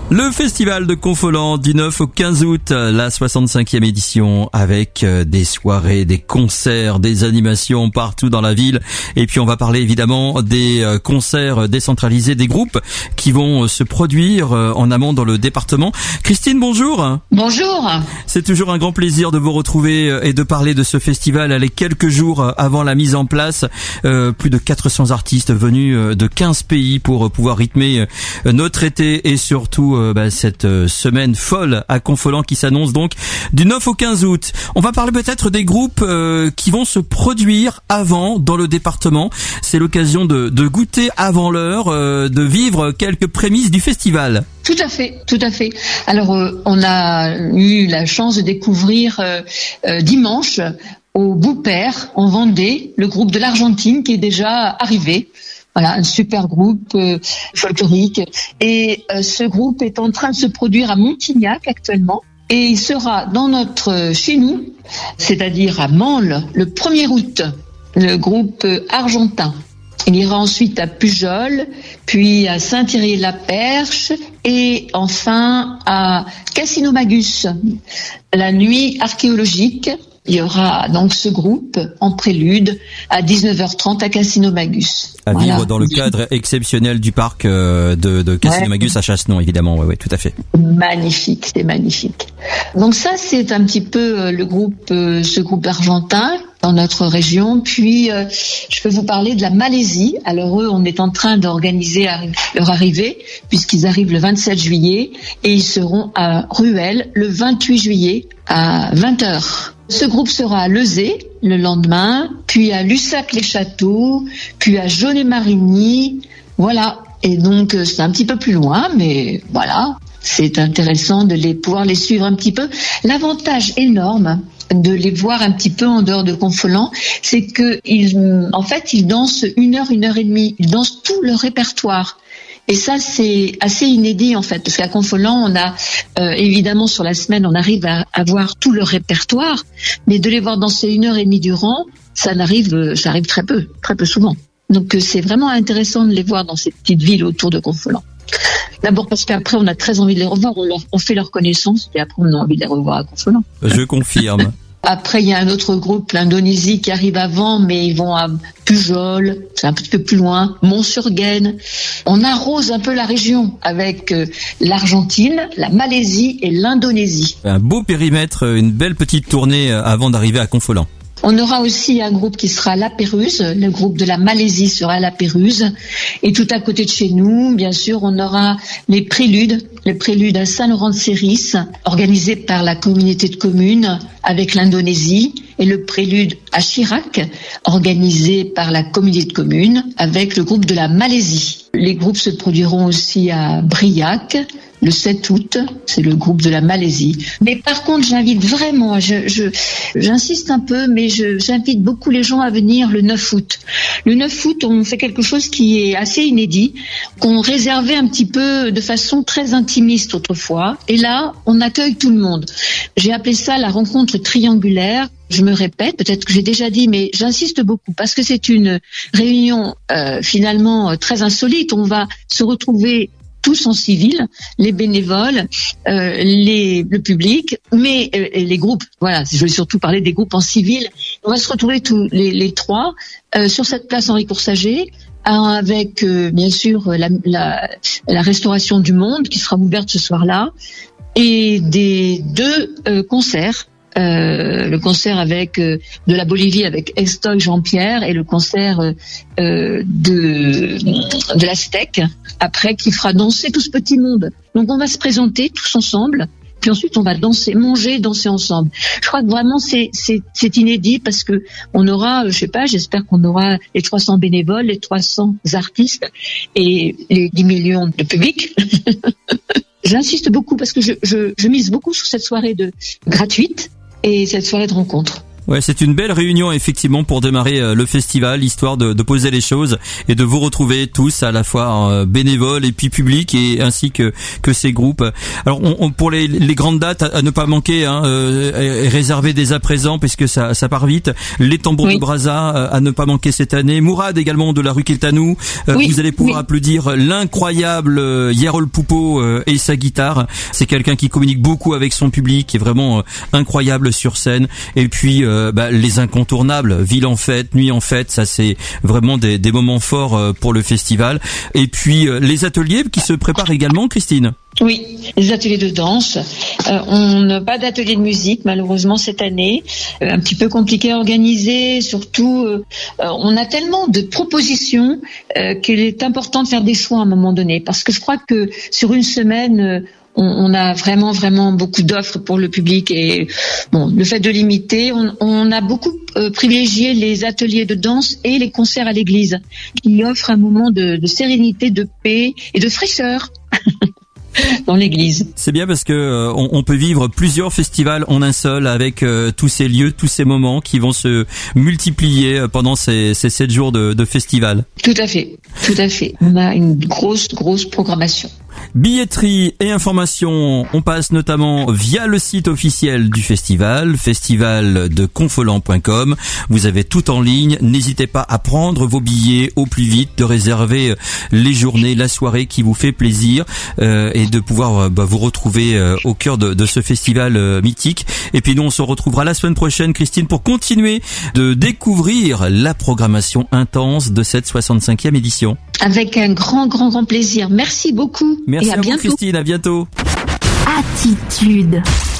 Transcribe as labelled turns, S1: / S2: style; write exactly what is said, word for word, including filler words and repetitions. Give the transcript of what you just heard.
S1: Le festival de Confolens du neuf au quinze août, la soixante-cinquième édition avec des soirées, des concerts, des animations partout dans la ville. Et puis on va parler évidemment des concerts décentralisés, des groupes qui vont se produire en amont dans le département. Christine, bonjour.
S2: Bonjour.
S1: C'est toujours un grand plaisir de vous retrouver et de parler de ce festival. Les quelques jours avant la mise en place, euh, plus de quatre cents artistes venus de quinze pays pour pouvoir rythmer notre été et surtout euh, bah, cette euh, semaine folle à Confolens qui s'annonce donc du neuf au quinze août. On va parler peut-être des groupes euh, qui vont se produire avant dans le département. C'est l'occasion de, de goûter avant l'heure, euh, de vivre quelques prémices du festival.
S2: Tout à fait, tout à fait. Alors, euh, on a eu la chance de découvrir euh, euh, dimanche au Boupère, en Vendée, le groupe de l'Argentine qui est déjà arrivé. Voilà, un super groupe euh, folklorique. Et euh, ce groupe est en train de se produire à Montignac actuellement. Et il sera dans notre, chez nous, c'est-à-dire à Mansle, le premier août, le groupe argentin. Il ira ensuite à Pujol, puis à Saint-Thierry-la-Perche et enfin à Cassino-Magus, la nuit archéologique. Il y aura donc ce groupe en prélude à dix-neuf heures trente à Cassino-Magus.
S1: À voilà. Vivre dans le cadre exceptionnel du parc de, de Cassino-Magus ouais. à Chassenon, évidemment. Oui, ouais, tout à fait.
S2: Magnifique, c'est magnifique. Donc ça, c'est un petit peu le groupe, ce groupe argentin dans notre région. Puis, euh, je peux vous parler de la Malaisie. Alors eux, on est en train d'organiser leur arrivée puisqu'ils arrivent le vingt-sept juillet et ils seront à Ruel le vingt-huit juillet à vingt heures. Ce groupe sera à Lezé le lendemain, puis à Lussac-les-Châteaux, puis à Jaunet-Marigny. Voilà. Et donc, c'est un petit peu plus loin, mais voilà. C'est intéressant de les pouvoir les suivre un petit peu. L'avantage énorme de les voir un petit peu en dehors de Confolens, c'est que ils, en fait, ils dansent une heure, une heure et demie. Ils dansent tout leur répertoire. Et ça, c'est assez inédit, en fait, parce qu'à Confolens, on a, euh, évidemment, sur la semaine, on arrive à avoir tout leur répertoire, mais de les voir danser une heure et demie durant, ça n'arrive, ça arrive très peu, très peu souvent. Donc, c'est vraiment intéressant de les voir dans ces petites villes autour de Confolens. D'abord parce qu'après, on a très envie de les revoir, on, leur, on fait leur connaissance, et après, on a envie de les revoir à Confolens.
S1: Je confirme.
S2: Après, il y a un autre groupe, l'Indonésie, qui arrive avant, mais ils vont à Pujol, c'est un petit peu plus loin, Mont-sur-Gaine. On arrose un peu la région avec euh, l'Argentine, la Malaisie et l'Indonésie.
S1: Un beau périmètre, une belle petite tournée avant d'arriver à Confolens.
S2: On aura aussi un groupe qui sera à La Péruse, le groupe de la Malaisie sera à La Péruse. Et tout à côté de chez nous, bien sûr, on aura les préludes, les préludes à Saint-Laurent-de-Séris, organisés par la communauté de communes avec l'Indonésie, et le prélude à Chirac, organisé par la communauté de communes avec le groupe de la Malaisie. Les groupes se produiront aussi à Briac, le sept août, c'est le groupe de la Malaisie. Mais par contre, j'invite vraiment, je, je, j'insiste un peu, mais je, j'invite beaucoup les gens à venir le neuf août. Le neuf août, on fait quelque chose qui est assez inédit, qu'on réservait un petit peu de façon très intimiste autrefois. Et là, on accueille tout le monde. J'ai appelé ça la rencontre triangulaire. Je me répète, peut-être que j'ai déjà dit, mais j'insiste beaucoup parce que c'est une réunion euh, finalement très insolite. On va se retrouver tous en civil, les bénévoles, euh, les, le public, mais euh, les groupes. Voilà, je vais surtout parler des groupes en civil. On va se retrouver tous les, les trois euh, sur cette place Henri Coursager, avec euh, bien sûr la, la, la restauration du monde qui sera ouverte ce soir-là, et des deux euh, concerts. Euh, le concert avec euh, de la Bolivie avec Estoy Jean-Pierre et le concert euh, euh, de de l'Aztèque après qui fera danser tout ce petit monde. Donc on va se présenter tous ensemble, puis ensuite on va danser, manger, danser ensemble. Je crois que vraiment c'est c'est c'est inédit parce que on aura, je sais pas, j'espère qu'on aura les trois cents bénévoles, les trois cents artistes et les dix millions de public. J'insiste beaucoup parce que je, je je mise beaucoup sur cette soirée de gratuite. Et cette soirée de rencontre.
S1: Ouais, c'est une belle réunion effectivement pour démarrer euh, le festival, histoire de, de poser les choses et de vous retrouver tous à la fois euh, bénévoles et puis publics et ainsi que que ces groupes. Alors on, on, pour les, les grandes dates à, à ne pas manquer, hein, euh, réservez dès à présent puisque ça ça part vite. Les Tambours oui. de Brazza euh, à ne pas manquer cette année. Mourad également de la rue Kiltanou. Euh, oui. Vous allez pouvoir oui. applaudir l'incroyable euh, Yerol Poupeau euh, et sa guitare. C'est quelqu'un qui communique beaucoup avec son public, qui est vraiment euh, incroyable sur scène. Et puis euh, bah, les incontournables, Ville en fête, Nuit en fête, ça c'est vraiment des, des moments forts euh, pour le festival. Et puis euh, les ateliers qui se préparent également, Christine.
S2: Oui, les ateliers de danse. Euh, on n'a pas d'atelier de musique malheureusement cette année. Euh, un petit peu compliqué à organiser. Surtout, euh, on a tellement de propositions euh, qu'il est important de faire des choix à un moment donné. Parce que je crois que sur une semaine, euh, on, on a vraiment vraiment beaucoup d'offres pour le public. Et bon, le fait de limiter, on, on a beaucoup euh, privilégié les ateliers de danse et les concerts à l'église, qui offrent un moment de, de sérénité, de paix et de fraîcheur. Dans l'église.
S1: C'est bien parce que euh, on, on peut vivre plusieurs festivals en un seul avec euh, tous ces lieux, tous ces moments qui vont se multiplier pendant ces, ces sept jours de, de festival.
S2: Tout à fait, tout à fait. On a une grosse, grosse programmation.
S1: Billetterie et information, on passe notamment via le site officiel du festival, festival de confolant point com. Vous avez tout en ligne. N'hésitez pas à prendre vos billets au plus vite, de réserver les journées, la soirée qui vous fait plaisir euh, et de pouvoir bah, vous retrouver euh, au cœur de, de ce festival euh, mythique. Et puis nous, on se retrouvera la semaine prochaine, Christine, pour continuer de découvrir la programmation intense de cette soixante-cinquième édition.
S2: Avec un grand, grand, grand plaisir. Merci beaucoup.
S1: Merci
S2: et à,
S1: à vous,
S2: bientôt.
S1: Christine. À bientôt.
S3: Attitude.